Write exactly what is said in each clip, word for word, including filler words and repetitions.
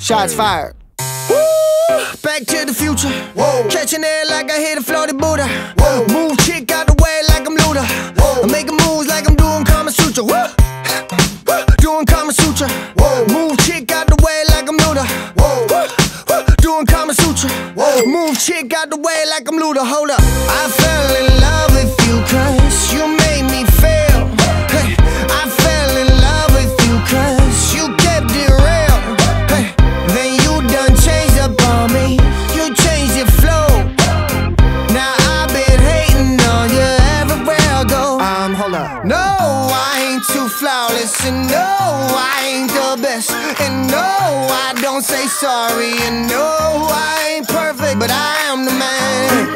Shots fired. Woo! Back to the future. Whoa. Catching air like I hit a floated Buddha. Whoa. Move chick out the way like I'm Luda. Whoa. I'm making moves like I'm doing Kama Sutra. Woo! Doing Kama Sutra. Whoa. Move chick out the way like I'm Luda. Whoa. Doing Kama Sutra. Whoa. Move chick out the way like I'm Luda. Hold up. I fell in love with you cause you made me fail. Hey, I fell in love with you cause you kept it real. Hey, then you done changed up on me. You changed your flow. Now I've been hating on you everywhere I go. Um, hold up. No, I ain't too flawless, and no, I ain't the best, and no, I don't say sorry, and no, I ain't perfect, but I am the man.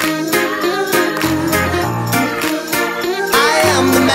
I am the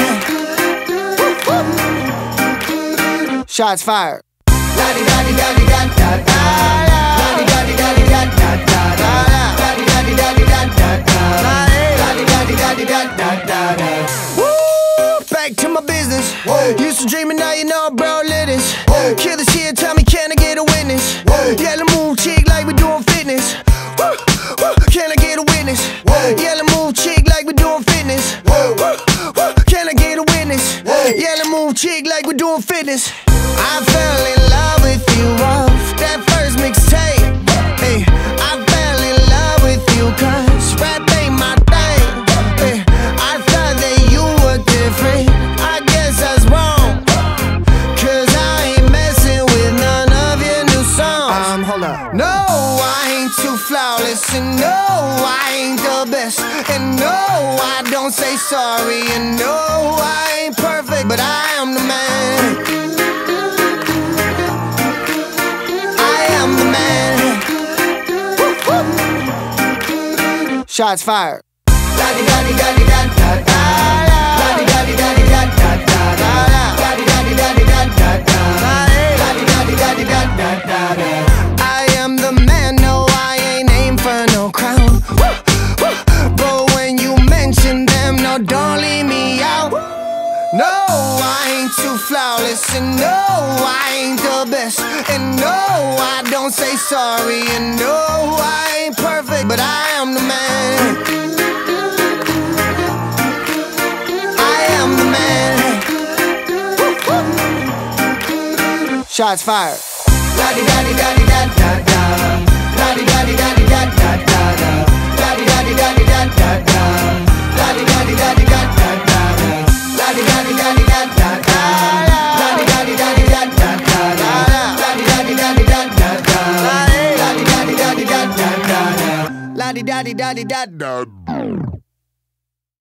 man. Shots fired. La di da di da di da da da. La di da di da di da da da. La di da di da di da da da. La di da di da di da da da. Woo! Back to my business. Whoa. Used to dream and now you know, bro, lit this. Kill this here, tell me, can I get a witness? Whoa. Yellow move chick like we doing fitness. Woo! Woo! Can I get a witness? Whoa. Yellow move chick like we doing fitness. Whoa. Woo! Woo! Can I get a witness? Whoa. Yellow move chick like we doing fitness. I fell in love with you off that first mixtape. Hey, I fell in love with you cause rap ain't my thing. Hey, I thought that you were different. I guess I was wrong, cause I ain't messing with none of your new songs. Um, hold up. No, I ain't too flawless, and no, I ain't the best, and no, I don't say sorry, and no, I ain't perfect, but I am the man. Shots fired. La di da di da di da da da. La di da di da di da da da. La di da di da di da da da. La di da di da di da da da. I am the man, no, I ain't aim for no crown. But when you mention them, no, don't leave me out. No, I ain't too flawless, and no, I ain't the best, and no, I don't say sorry, and no, I ain't perfect, but I am the man. I am the man. Shots fired. La di da di da di da da da. La di da di da di da da da. La di da di da di da da da. La di da di da di da da da. La di da di da di da da da. La di da di da di da da da. La di da di da di da da da. La di da di da di da da da. La di da di da di da da.